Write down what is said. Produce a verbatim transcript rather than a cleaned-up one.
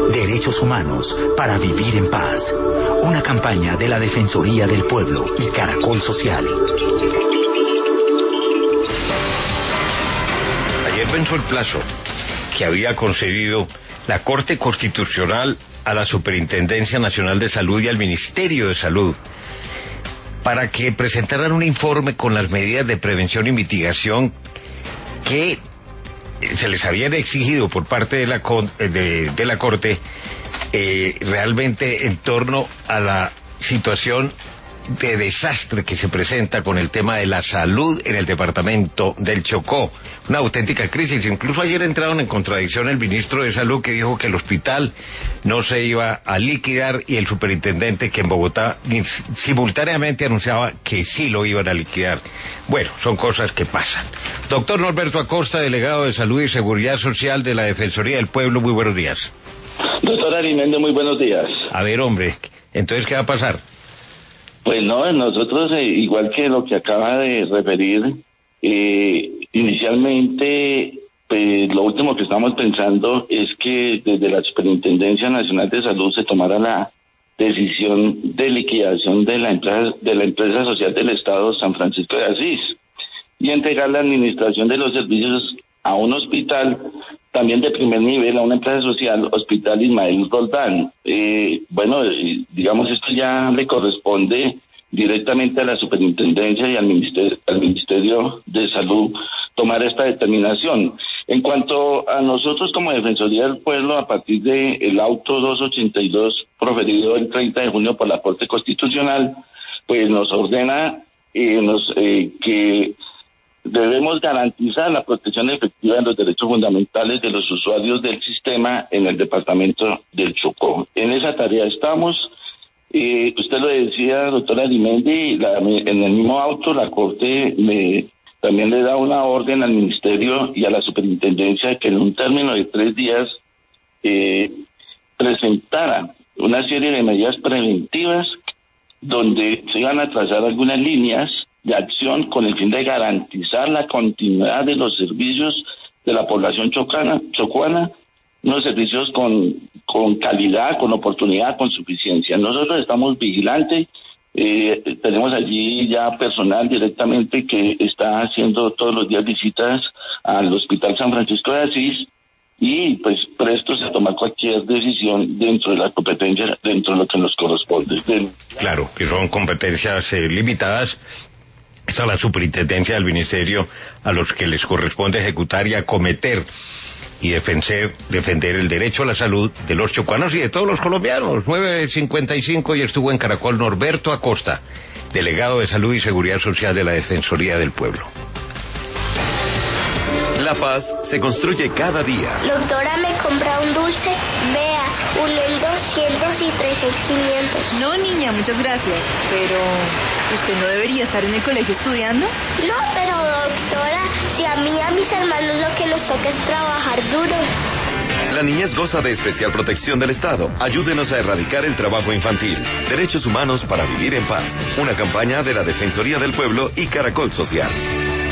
Derechos humanos para vivir en paz. Una campaña de la Defensoría del Pueblo y Caracol Social. Ayer venció el plazo que había concedido la Corte Constitucional a la Superintendencia Nacional de Salud y al Ministerio de Salud para que presentaran un informe con las medidas de prevención y mitigación que se les habían exigido por parte de la, de, de la Corte, eh, realmente en torno a la situación de desastre que se presenta con el tema de la salud en el departamento del Chocó. Una auténtica crisis. Incluso ayer entraron en contradicción el ministro de Salud, que dijo que el hospital no se iba a liquidar, y el superintendente, que en Bogotá simultáneamente anunciaba que sí lo iban a liquidar. Bueno, son cosas que pasan. Doctor Norberto Acosta, delegado de Salud y Seguridad Social de la Defensoría del Pueblo, muy buenos días. Doctor Arimendo, muy buenos días. A ver, hombre, entonces, ¿qué va a pasar? Pues no, nosotros, eh, igual que lo que acaba de referir, eh, inicialmente, pues lo último que estamos pensando es que desde la Superintendencia Nacional de Salud se tomara la decisión de liquidación de la empresa, de la empresa social del Estado San Francisco de Asís y entregar la administración de los servicios a un hospital también de primer nivel, a una empresa social, Hospital Ismael Roldán. Eh, bueno, digamos, esto ya le corresponde directamente a la superintendencia y al ministerio, al Ministerio de Salud tomar esta determinación. En cuanto a nosotros como Defensoría del Pueblo, a partir del auto doscientos ochenta y dos proferido el treinta de junio por la Corte Constitucional, pues nos ordena eh, nos, eh, que debemos garantizar la protección efectiva de los derechos fundamentales de los usuarios del sistema en el departamento del Chocó. En esa tarea estamos. Eh, usted lo decía, doctora Arimendi, la, en el mismo auto la Corte me, también le da una orden al Ministerio y a la Superintendencia que en un término de tres días eh, presentara una serie de medidas preventivas donde se iban a trazar algunas líneas de acción con el fin de garantizar la continuidad de los servicios de la población chocana, chocuana, unos servicios con, con calidad, con oportunidad, con suficiencia. Nosotros estamos vigilantes, eh, tenemos allí ya personal directamente que está haciendo todos los días visitas al Hospital San Francisco de Asís y pues prestos a tomar cualquier decisión dentro de la competencia, dentro de lo que nos corresponde. Claro, que son competencias eh, limitadas. Es a la superintendencia del ministerio a los que les corresponde ejecutar y acometer y defender, defender el derecho a la salud de los chocuanos y de todos los colombianos. nueve cincuenta y cinco y estuvo en Caracol Norberto Acosta, delegado de Salud y Seguridad Social de la Defensoría del Pueblo. La paz se construye cada día. Doctora, ¿me compra un dulce? Vea, uno en doscientos y tres en quinientos. No, niña, muchas gracias. Pero, ¿usted no debería estar en el colegio estudiando? No, pero doctora, si a mí y a mis hermanos lo que nos toca es trabajar duro. La niñez goza de especial protección del Estado. Ayúdenos a erradicar el trabajo infantil. Derechos humanos para vivir en paz. Una campaña de la Defensoría del Pueblo y Caracol Social.